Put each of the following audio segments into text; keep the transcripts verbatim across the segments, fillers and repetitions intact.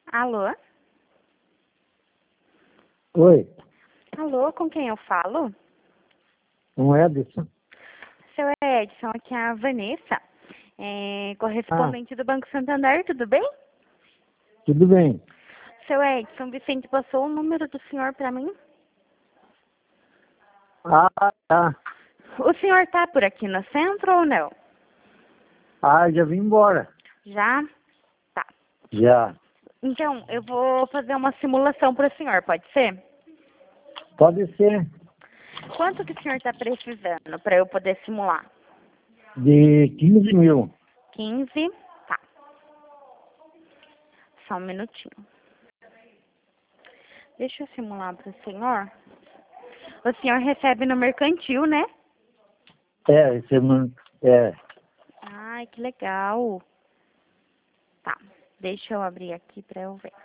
Alô? Oi, Alô, com quem eu falo? um Edson. Seu Edson, aqui é a Vanessa, é, Ah, correspondente do Banco Santander, tudo bem? tudo bem. Seu Edson, Vicente passou o número do senhor para mim. Ah, tá. O senhor tá por aqui no centro ou não? Ah, já vim embora. Já? Tá. Já. Então, eu vou fazer uma simulação para o senhor, pode ser? Pode ser Quanto que o senhor está precisando para eu poder simular? de quinze mil. quinze? Tá. Só um minutinho. Deixa eu simular para o senhor. O senhor recebe no mercantil, né? É, esse é, uma- é. Ai, que legal. Tá. Deixa eu abrir aqui para eu ver.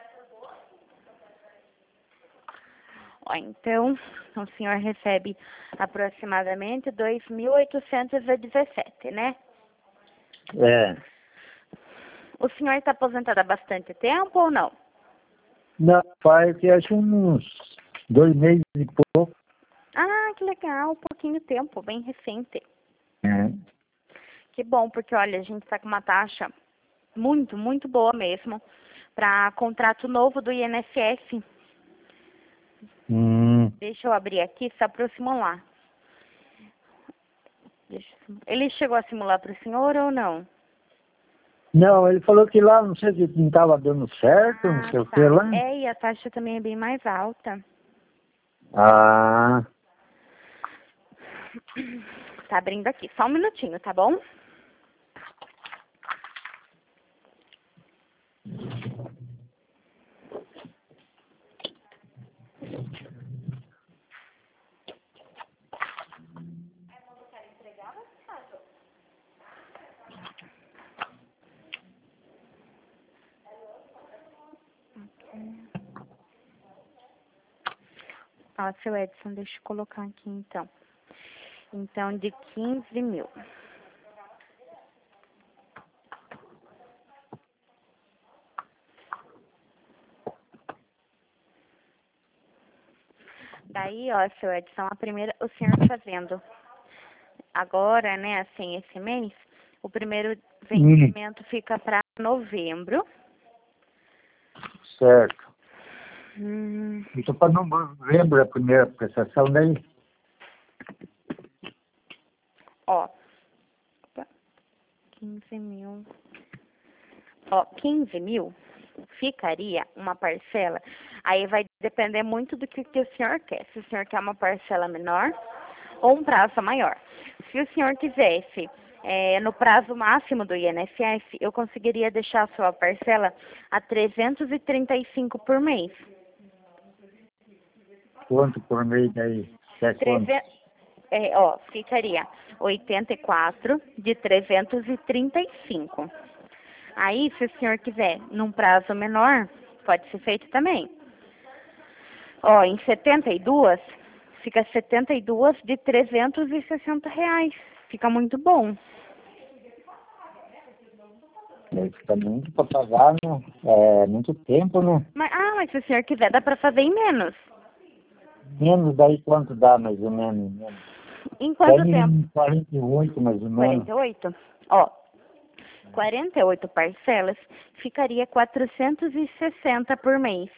Ó, então, o senhor recebe aproximadamente dois mil oitocentos e dezessete, né? É. O senhor está aposentado há bastante tempo ou não? Não, faz que acho uns dois meses e pouco. Ah, que legal, pouquinho tempo, bem recente. É. Que bom, porque olha, a gente está com uma taxa muito, muito boa mesmo para contrato novo do I N S S. Hum. Deixa eu abrir aqui só para eu simular. Deixa eu simular. Ele chegou a simular para o senhor ou não? Não, ele falou que lá, não sei se não estava dando certo, não Ah, sei o que tá. lá. É, e a taxa também é bem mais alta. Ah, Tá abrindo aqui. Só um minutinho, tá bom? Ó, seu Edson, deixa eu colocar aqui então. Então, de quinze mil. Daí, ó, seu Edson, a primeira, o senhor fazendo agora, né, assim, esse mês, o primeiro hum, vencimento fica para novembro. certo. Hum, Então, para não lembro a primeira prestação daí. ó, opa, quinze mil. Ó, quinze mil ficaria uma parcela. Aí vai depender muito do que, que o senhor quer. Se o senhor quer uma parcela menor ou um prazo maior. Se o senhor quisesse, é, no prazo máximo do I N S S, eu conseguiria deixar a sua parcela a trezentos e trinta e cinco por mês. Quanto por mês daí? É quanto? Treze... É, ó, ficaria oitenta e quatro de trezentos e trinta e cinco. Aí, se o senhor quiser num prazo menor, pode ser feito também. Ó, em setenta e dois, fica setenta e dois de trezentos e sessenta reais. Fica muito bom. É, fica muito para pagar, né? É muito tempo, né? Mas, ah, mas se o senhor quiser, dá para fazer em menos. Menos daí quanto dá, mais ou menos? Em quanto Tem tempo? em quarenta e oito, mais ou menos. quarenta e oito? Ó, quarenta e oito parcelas, ficaria quatrocentos e sessenta por mês.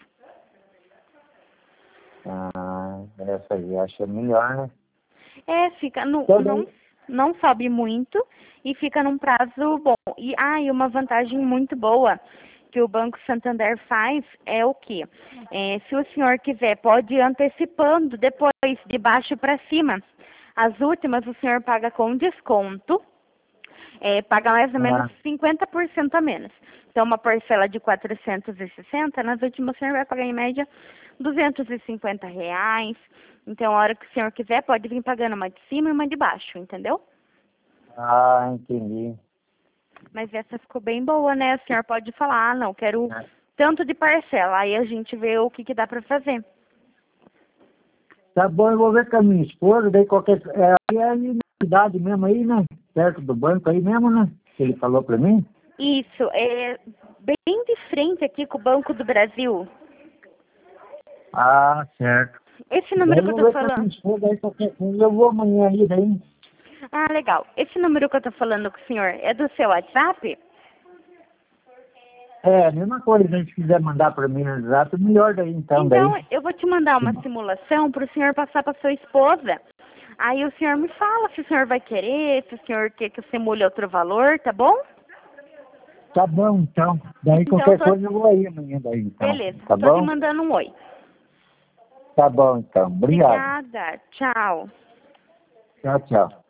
Ah, essa aí eu acho melhor, né? É, fica, no, Então, não, daí, não sobe muito e fica num prazo bom. E, ah, e uma vantagem muito boa que o Banco Santander faz é o que? É, se o senhor quiser, pode ir antecipando depois, de baixo para cima. As últimas o senhor paga com desconto, é, paga mais ou menos ah, cinquenta por cento a menos. Então, uma parcela de quatrocentos e sessenta, nas últimas o senhor vai pagar em média duzentos e cinquenta reais. Então, a hora que o senhor quiser, pode vir pagando uma de cima e uma de baixo, entendeu? ah, entendi. Mas essa ficou bem boa, né? O senhor pode falar, ah, não, quero É. tanto de parcela. Aí a gente vê o que, que dá para fazer. Tá bom, eu vou ver com a minha esposa, daí qualquer... É, aí é aí na cidade mesmo aí, né? Perto do banco aí mesmo, né? Que ele falou pra mim. Isso, é, bem de frente aqui com o Banco do Brasil. Ah, certo. Esse número Daí que eu eu vou tô ver com a falando... minha esposa, aí qualquer coisa eu vou amanhã aí, daí. Ah, legal. Esse número que eu tô falando com o senhor é do seu WhatsApp? É, a mesma coisa, se a gente quiser mandar para mim no WhatsApp, melhor daí então, Então, daí. eu vou te mandar uma simulação para o senhor passar para sua esposa. Aí o senhor me fala se o senhor vai querer, se o senhor quer que eu simule outro valor, tá bom? Tá bom, então. Daí Então, qualquer tô... coisa eu vou aí amanhã daí, então. beleza. Tá Tô lhe bom? mandando um oi. Tá bom, então. Obrigado. Obrigada. Tchau. Tchau, tchau.